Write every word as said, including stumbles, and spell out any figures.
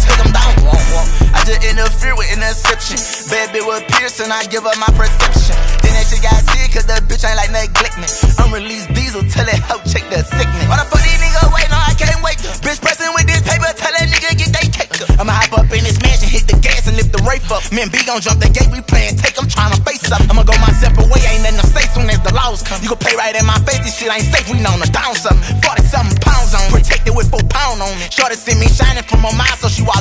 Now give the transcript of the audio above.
take them down. I just interfere with interception. Bad bitch with Pearson, I give her my perception. Then that shit got sick, cause the bitch ain't like neglect me. Unreleased diesel, tell that hoe check the sickness. Why the fuck these niggas wait? No, I can't wait. Bitch pressing with this paper, tell that nigga get they cake. I'ma hop up in this mansion, hit the gas and lift the rape up. Me and B gon' jump the gate, we playin' take, I'm tryna face up. I'ma go my separate way, ain't nothing to say soon as the laws come. You gon' pay right in my face, this shit ain't safe, we known to down something. forty something pounds on, protected with four pound on me. Shorty see me shining from my mind, so she walk